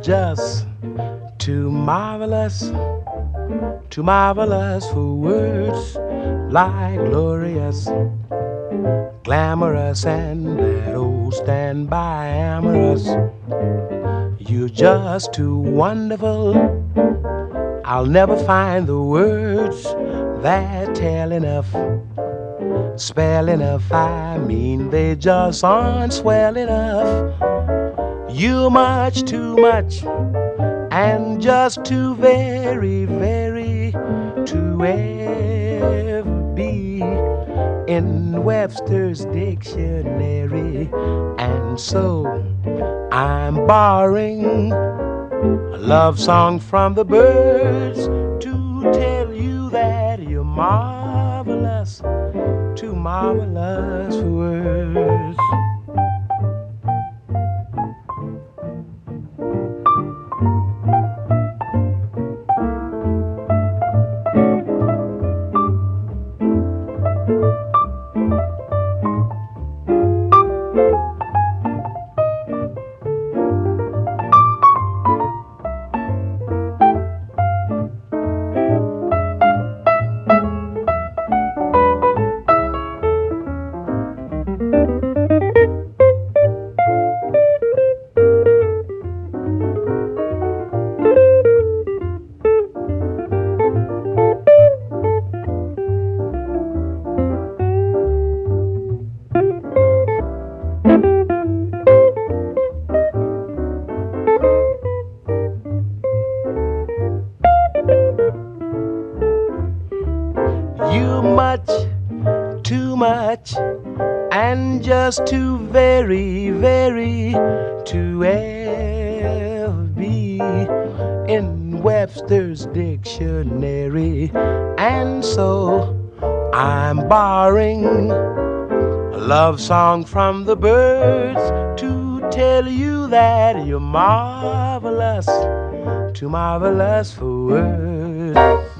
just too marvelous for words, like glorious, glamorous, and that old standby amorous. You're just too wonderful. I'll never find the words that tell enough, spell enough. I mean, they just aren't swell enough. You're much too much, and just too very, very to ever be in Webster's dictionary. And so I'm borrowing a love song from the birds to tell you that you're marvelous, too marvelous for words. You much, too much, and just too very, very to ever be in Webster's dictionary. And so I'm borrowing a love song from the birds to tell you that you're marvelous, too marvelous for words.